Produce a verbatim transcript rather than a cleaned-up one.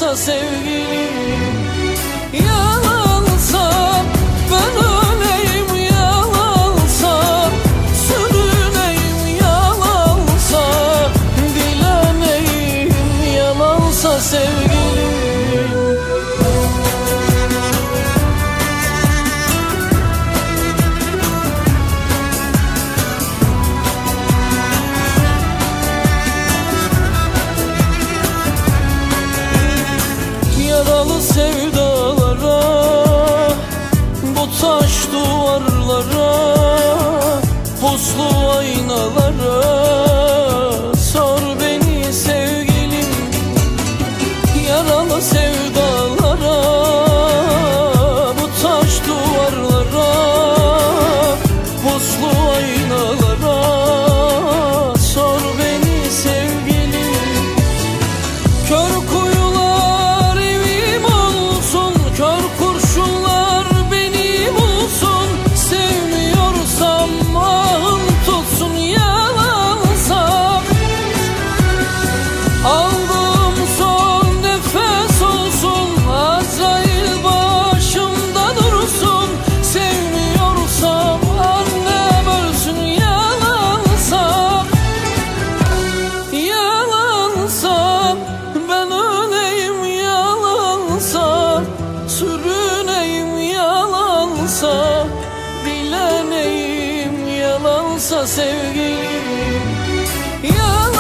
yalansa sevgilim, yalansa ben öleyim, yalansa sürüneyim, yalansa dileneyim, yalansa sevgilim. Yaralı sevdalara, bu taş duvarlara, puslu aynalara sor beni sevgilim. Yaralı sevdalara, bu taş duvarlara, puslu aynalara sor beni sevgilim. Kör kuyular evim olsun, kör kurşunlar beni bulsun. Sevmiyorsam ahım tutsun, yalansa aldığım son nefes olsun. Azrail başımda dursun. Sevmiyorsam annem ölsün, yalansa, yalansa ben öleyim, yalansa sürüneyim, yalansa dileneyim, yalansa sevgilim, yalansa